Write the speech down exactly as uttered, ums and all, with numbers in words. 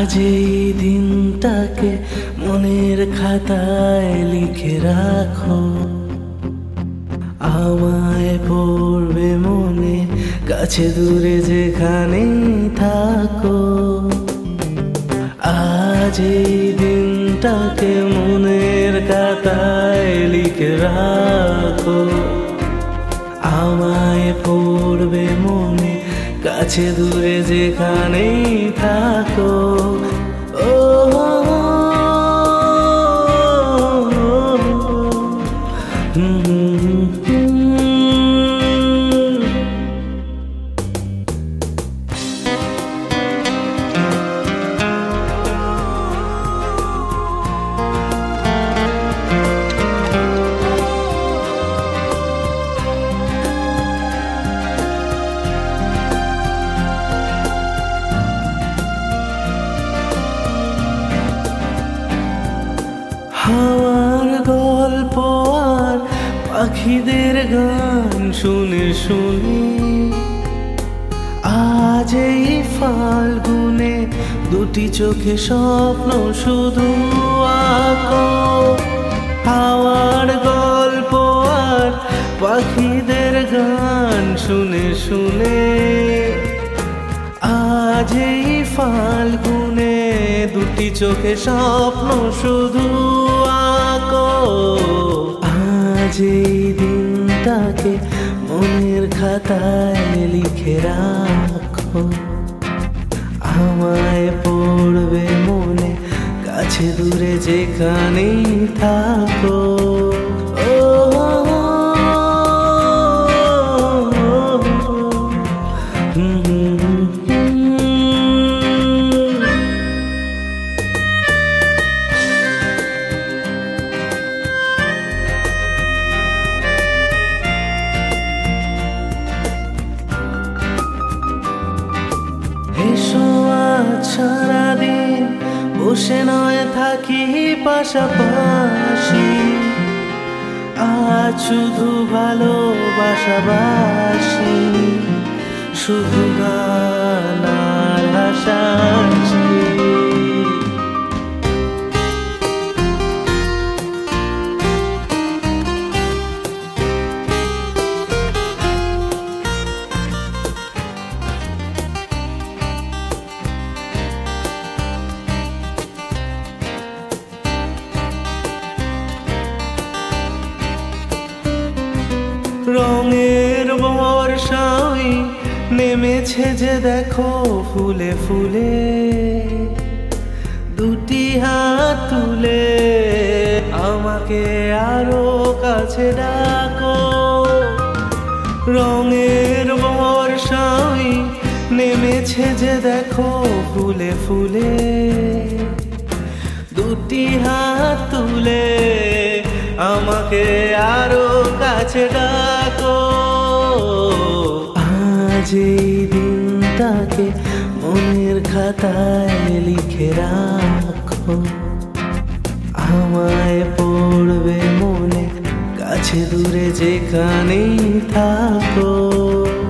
আজ এই দিনটাকে মনের খাতায় লিখে রাখো, আমায় পড়বে মনে কাছে দূরে যেখানেই থাকো। আজ এই দিনটাকে মনের খাতায় লিখে রাখো, আমায় পড়বে মনে কাছে দূরে যেখানেই থাকো। ও হাওয়ার গল্প আর পাখিদের গান শুনে শুনি আজ এই ফাল্গুনে দুটি চোখে স্বপ্ন শুধু আঁকো। হাওয়ার গল্প আর পাখিদের গান শুনে শুনে আজ এই ফাল্গুনে দুটি চোখে স্বপ্ন শুধু আঁকো। আজ এই দিনটাকে মনের খাতায় লিখে রাখো, আমায় পড়বে মনে কাছে দূরে যেখানেই থাকো। এসো আজ সারাদিন বসে নয় থাকি পাশাপাশি, আজ শুধু ভালোবাসাবাসি, শুধু গান আর হাসাহাসি। রঙের বর্ষাই নেমেছে যে দেখো ফুলে ফুলে, দুটি হাত তুলে আমাকে আরো কাছে ডাকো। রঙের বর্ষাই নেমেছে যে দেখো ফুলে ফুলে, দুটি হাত তুলে আমাকে আরো কাছে ডাকো। আজ এই দিনটাকে মনের খাতায় লিখে রাখো, আমায় পড়বে মনে কাছে দূরে যেখানেই থাকো।